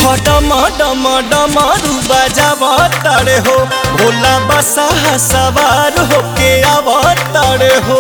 देखो डम डम डमरू बजावतारे हो, भोला बसहा सवार हो के अवतारे हो,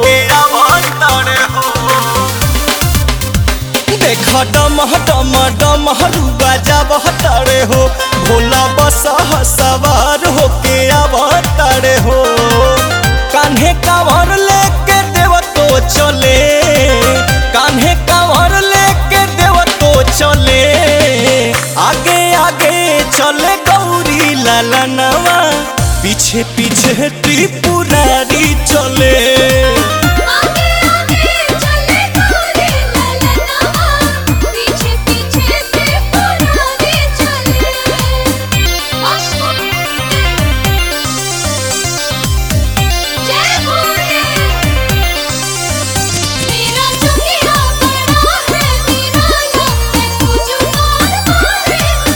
देखो डम डम डमरू बजावतारे हो, भोला बसहा सवार हो के अवतारे हो। कान्हे कांवर लेके देव तो चले, कान्हे कांवर लेके देव तो चले, आगे आगे चले गौरी लालनवा, पीछे पीछे त्रिपुरारी चले। आगे आगे चले गौरी लालनवा, पीछे पीछे त्रिपुरारी चले। जय भोले, मेरा चुकिया बड़ा है निराला, मैं तुझ मारे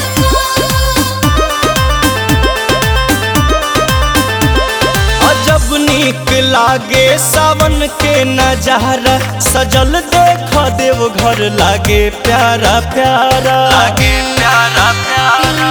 अजब नीक लागे सावन के नजारा, सजल देख देव घर लागे प्यारा प्यारा, लागे प्यारा प्यारा।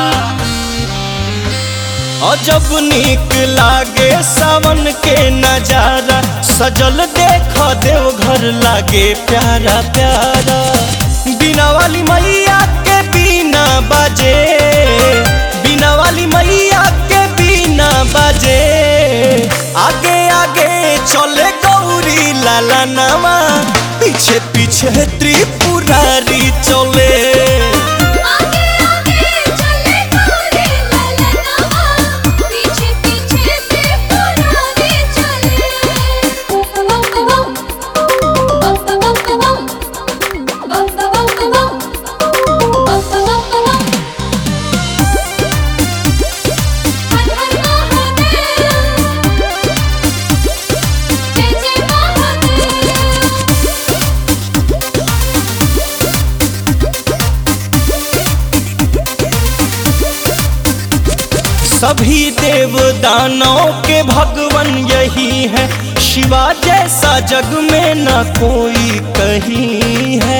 अजब नीक लागे सावन के नजारा, सजल देख देव घर लागे प्यारा प्यारा। बिना वाली मैया के बिना बाजे, बिना वाली मैया के बिना बाजे, आगे आगे चले गौरी लालनवा, पीछे पीछे त्रिपुरारी चले। आगे आगे चले गौरी लालनवा, पीछे पीछे त्रिपुरारी चले। हर हर महादेव, जय जय महादेव। सभी देव दानों के भगवान यही है, शिवा जैसा जग में न कोई कहीं है।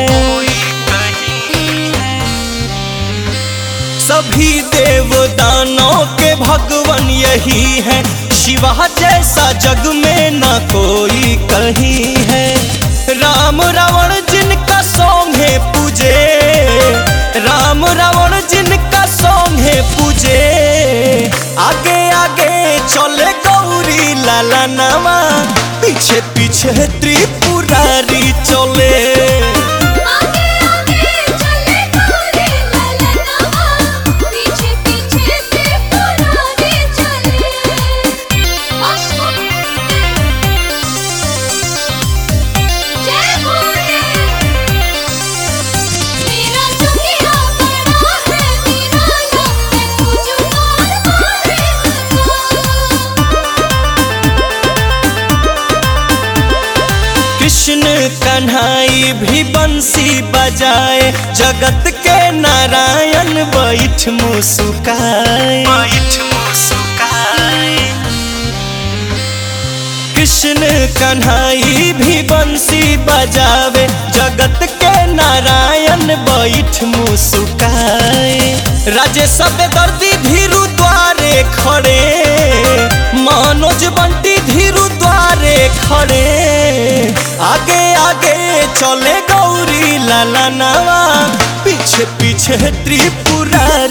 सभी देव दानों के भगवान यही है, शिवा जैसा जग में न कोई कहीं है। राम रावण जिनका सौंगे पूजे, राम रावण जिनका सौंगे पूजे, आगे आगे चले गौरी लालनवा, पीछे पीछे त्रिपुरारी चले। आगे आगे चले गौरी लालनवा, पीछे पीछे त्रिपुरारी चले। जय भोले, मेरा चुकिया बड़ा है निराला, मैं तुझ मारे कृष्ण कन्हाई भी बंसी बजाए, जगत के नारायण बैठ मुस्काए, बैठ मुस्काए। कृष्ण कन्हाई भी बंसी बजावे, जगत के नारायण बैठ मुस्काए। राजे सब दर्दी धीरू द्वारे खड़े, मनोज बंटी धीरू द्वारे खड़े, आगे आगे चले गौरी लालनवा, पीछे पीछे त्रिपुरा